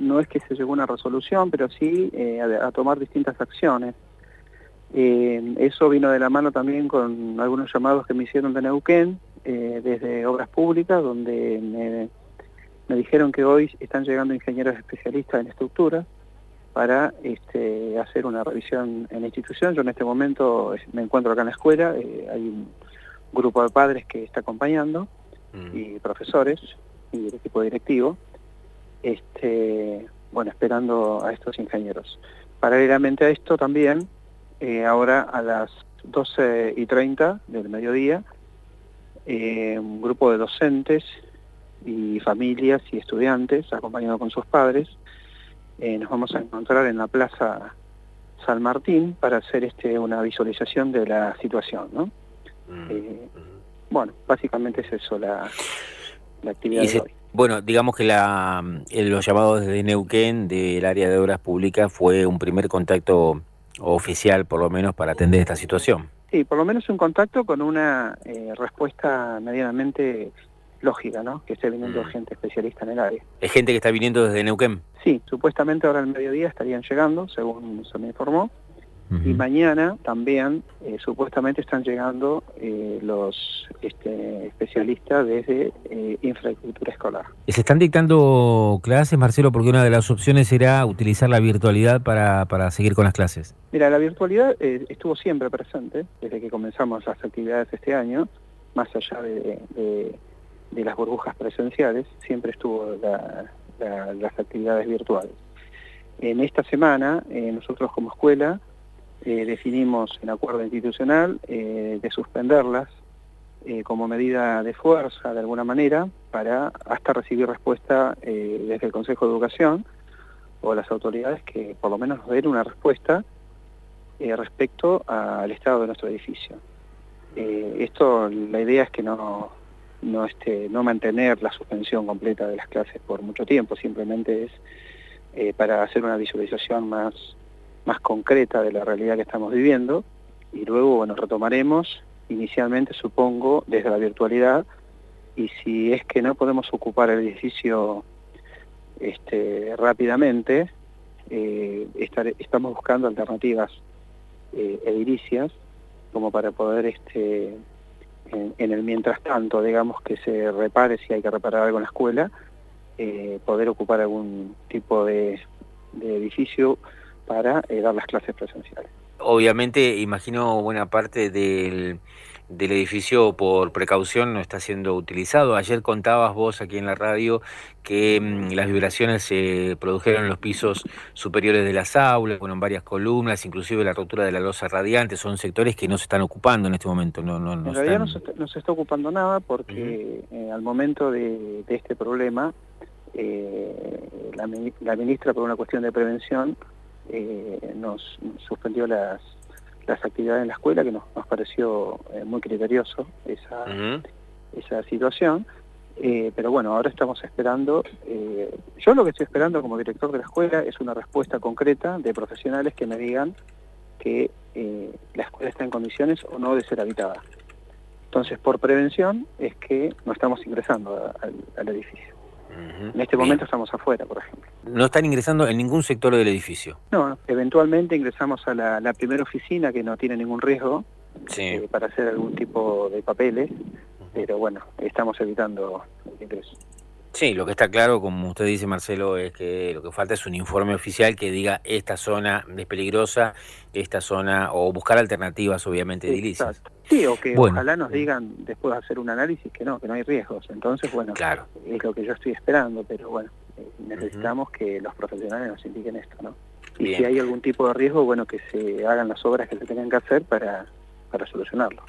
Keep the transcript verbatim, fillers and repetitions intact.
no es que se llegó a una resolución, pero sí eh, a, a tomar distintas acciones. Eh, eso vino de la mano también con algunos llamados que me hicieron de Neuquén, eh, desde Obras Públicas, donde me, me dijeron que hoy están llegando ingenieros especialistas en estructura para este, hacer una revisión en la institución. Yo en este momento me encuentro acá en la escuela, eh, hay un grupo de padres que está acompañando, mm. y profesores, y el equipo directivo, este, bueno, esperando a estos ingenieros. Paralelamente a esto también, eh, ahora a las doce y treinta del mediodía, eh, un grupo de docentes y familias y estudiantes, acompañados con sus padres, eh, nos vamos a encontrar en la Plaza San Martín para hacer este, una visualización de la situación, ¿no? Mm. Eh, bueno, básicamente es eso la, la actividad se, de hoy. Bueno, digamos que la, los llamados desde Neuquén, del área de obras públicas, fue un primer contacto oficial, por lo menos, para atender esta situación. Sí, por lo menos un contacto con una eh, respuesta medianamente lógica, ¿no? Que esté viniendo mm. gente especialista en el área. ¿Es gente que está viniendo desde Neuquén? Sí, supuestamente ahora al mediodía estarían llegando, según se me informó. Uh-huh. Y mañana también eh, supuestamente están llegando eh, los este, especialistas desde eh, infraestructura escolar. ¿Se están dictando clases, Marcelo? Porque una de las opciones era utilizar la virtualidad para, para seguir con las clases. Mira, la virtualidad eh, estuvo siempre presente desde que comenzamos las actividades este año, más allá de, de, de las burbujas presenciales, siempre estuvo la, la, las actividades virtuales. En esta semana, eh, nosotros como escuela, Eh, definimos en acuerdo institucional eh, de suspenderlas eh, como medida de fuerza de alguna manera para hasta recibir respuesta eh, desde el Consejo de Educación o las autoridades que por lo menos nos den una respuesta eh, respecto al estado de nuestro edificio. Eh, esto, la idea es que no, no, este, no mantener la suspensión completa de las clases por mucho tiempo, simplemente es eh, para hacer una visualización más más concreta de la realidad que estamos viviendo, y luego, bueno, retomaremos inicialmente, supongo, desde la virtualidad, y si es que no podemos ocupar el edificio este, rápidamente, eh, estar, estamos buscando alternativas eh, edilicias, como para poder, este, en, en el mientras tanto, digamos, que se repare, si hay que reparar algo en la escuela, eh, poder ocupar algún tipo de, de edificio para eh, dar las clases presenciales. Obviamente, imagino buena parte del, del edificio por precaución no está siendo utilizado. Ayer contabas vos aquí en la radio que mmm, las vibraciones se produjeron en los pisos superiores de las aulas, bueno, en varias columnas, inclusive la rotura de la losa radiante. Son sectores que no se están ocupando en este momento. No, no, no en realidad están... no, se está, no se está ocupando nada porque uh-huh. eh, al momento de, de este problema, eh, la, la ministra, por una cuestión de prevención, Eh, nos, nos suspendió las, las actividades en la escuela, que nos, nos pareció eh, muy criterioso esa, uh-huh. esa situación, eh, pero bueno, ahora estamos esperando, eh, yo lo que estoy esperando como director de la escuela es una respuesta concreta de profesionales que me digan que eh, la escuela está en condiciones o no de ser habitada. Entonces, por prevención es que no estamos ingresando a, a, al edificio. Uh-huh. En este Bien. momento estamos afuera, por ejemplo. ¿No están ingresando en ningún sector del edificio? No, eventualmente ingresamos a la, la primera oficina que no tiene ningún riesgo, sí. eh, para hacer algún tipo de papeles, pero bueno, estamos evitando el ingreso. Sí, lo que está claro, como usted dice, Marcelo, es que lo que falta es un informe oficial que diga esta zona es peligrosa, esta zona, o buscar alternativas, obviamente, edilicias. Exacto. Sí, o que bueno. ojalá nos digan después de hacer un análisis que no, que no hay riesgos. Entonces, bueno, claro. es lo que yo estoy esperando, pero bueno, eh, necesitamos uh-huh. que los profesionales nos indiquen esto, ¿no? Y Bien. si hay algún tipo de riesgo, bueno, que se hagan las obras que se tengan que hacer para, para solucionarlo.